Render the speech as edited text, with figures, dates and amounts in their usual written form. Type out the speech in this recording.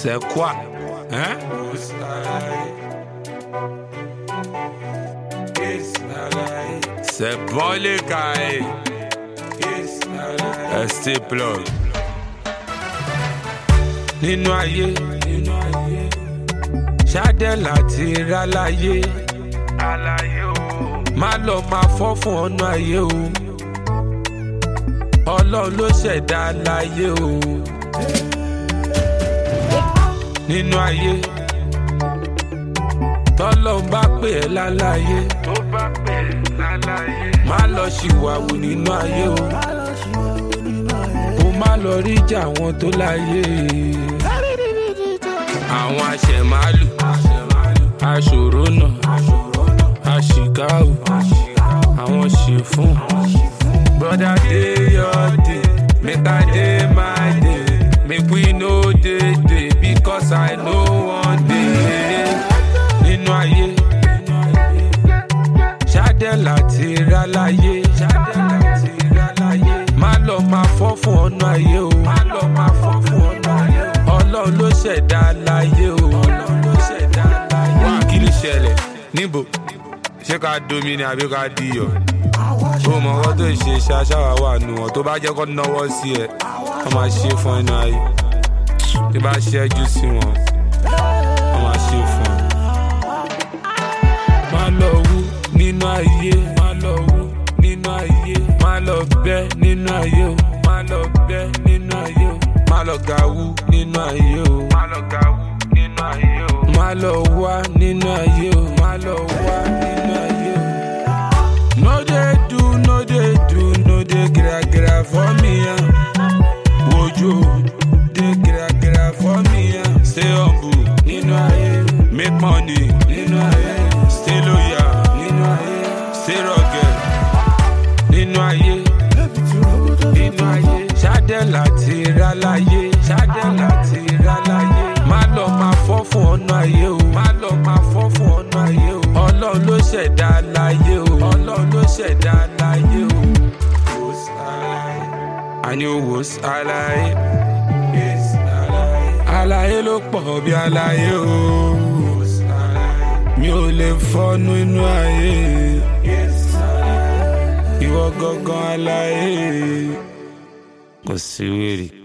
C'est quoi? Hein? C'est bon les gars. ST Plug. Nínú ayé, ṣáde láti ráláyé. Má lọ máa fọ́ fún ọ̀nà ayé o. Ọlọ́run ló ṣẹ̀dá láyé o. Nínú ayé, tọ́lọ́run bá pè ẹ́ láláyé. Má lọ ṣìwàwù nínú ayé o. Kó má lọ rí ìjà àwọn tó láyé. Àwọn aṣẹ̀málù, aṣòro náà, aṣìkáwù, àwọn ṣìfún. Brother dey your day, make I dey my day. Make we no dey because I know one day. Nínú ayé, ṣáde láti ráláyé. Má lọ máa fọ́ fún ọ̀nà ayé o. Ọlọ́run ló ṣẹ̀dá láyé o. Wá kí ló ṣẹlẹ̀? Níbo? Ṣé ká domi ni àbí ká diyọ̀? Ó mọ ọkọ tó ṣe ṣaṣáwá wà nù wọn tó bá jẹ́ kó náwó sí ẹ wọ́n máa ṣe fún inú ayé. Tí bá ṣẹ́jú sí wọn wọ́n máa ṣe fún ẹ. Má lọ wú nínú ayé. Má lọ wú nínú ayé. Má lọ bẹ́ nínú ayé o. Má lọ bẹ́ nínú ayé o. Má lọ gàwú nínú ayé o. Má lọ gàwú nínú ayé o. Má lọ wá nínú ayé o. Má lọ wá nínú ayé o. No dey gra for me, wojo dey gra for me, stay humble nínú ayé, make money nínú ayé, stay loyal nínú ayé, stay rugged nínú ayé, ṣáde láti ráláyé, má lọ máa fọ́ fún ọ̀nà ayé o, Ọlọ́run ló ṣẹ̀dá láyé o, Àní owó àlàyé, àlàyé ló pọ̀ bí àlàyé o, mi ò lè fọ́nú inú ayé, ìwọ gangan àlàyé, kò sí wèrè.